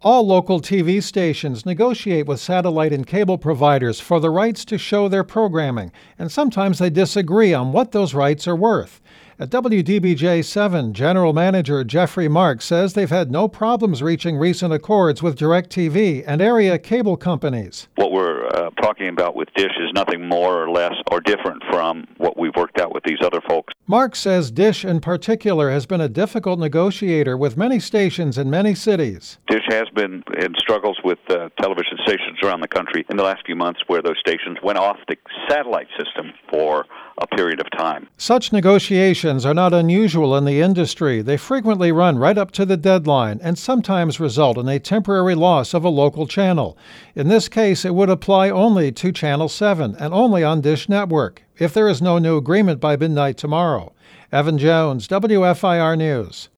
All local TV stations negotiate with satellite and cable providers for the rights to show their programming, and sometimes they disagree on what those rights are worth. At WDBJ-7, General Manager Jeffrey Mark says they've had no problems reaching recent accords with DirecTV and area cable companies. What we're talking about with Dish is nothing more or less or different from what we've worked out with these other folks. Mark says Dish in particular has been a difficult negotiator with many stations in many cities. Dish has been in struggles with television stations around the country in the last few months where those stations went off the satellite system for a period of time. Such negotiations are not unusual in the industry. They frequently run right up to the deadline and sometimes result in a temporary loss of a local channel. In this case, it would apply only to Channel 7 and only on Dish Network if there is no new agreement by midnight tomorrow. Evan Jones, WFIR News.